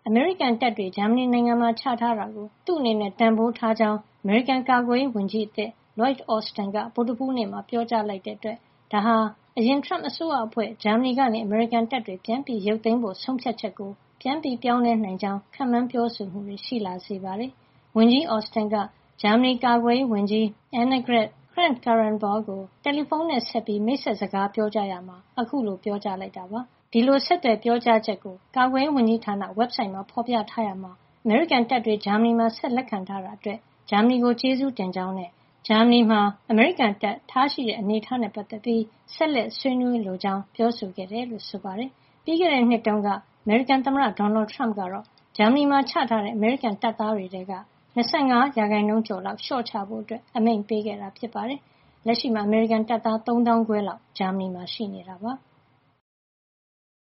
အမေရိကန်တပ်တွေဂျာမနီနိုင်ငံမှာချထားတာကိုသူ့အနေနဲ့တန်ဖိုးထားကြောင်းအမေရိကန်ကာကွယ်ရေးဝန်ကြီးအသစ် Lloyd Austin ကဗုဒ္ဓဟူးနေ့မှာပြောကြားလိုက်တဲ့အတွက်ဒါဟာအရင် Trump အစိုးရအဖွဲ့ဂျာမနီကနေအမေရိကန်တပ်တွေပြန်ပြီးရုပ်သိမ်းဖို့ဆုံးဖြတ်ချက်ကိုပြန်ပြီးပြောင်းလဲနိုင်ကြောင်းခန့်မှန်းပြောဆိုမှုတွေရှိလာစေပါတယ်။ဝန်ကြီး Austin ကဂျာမနီကာကွယ်ရေးဝန်ကြီး Annegret Kramp-Karrenbauer ကိုတယ်လီဖုန်းနဲ့ဆက်ပြီးမိတ်ဆက်စကားပြောကြရာမှာအခုလိုပြောကြားလိုက်တာပါ။ဒီလိုဆက်သွယ်ပြောကြားချက်ကိုကာကွယ်ရေးဝန်ကြီးဌာန website မှာဖော်ပြထားရာမှာအမေရိကန်တပ်တွေဂျာမနီမှာဆက်လက်ခံထားတာအတွက်ဂျာမနီကိုကျေးဇူးတင်ကြောင်းနဲ့ဂျာမနီမှာအမေရိကန်တပ်ထားရှိတဲ့အနေအထားနဲ့ပတ်သက်ပြီးဆက်လက်ဆွေးနွေးလိုကြောင်းပြောဆိုခဲ့တယ်လို့ဆိုပါတယ်။ပြီးခဲ့တဲ့နှစ်တုန်းကအမေရိကန်သမ္မတဒေါ်နယ်ထရမ့်ကတော့ဂျာမနီမှာချထားတဲ့အမေရိကန်တပ်သားတွေထဲက25%ကျော်လောက်လျှော့ချဖို့အမိန့်ပေးခဲ့တာဖြစ်ပါတယ်။လက်ရှိမှာအမေရိကန်တပ်သား3500လောက်ဂျာမနီမှာရှိနေတာပါ။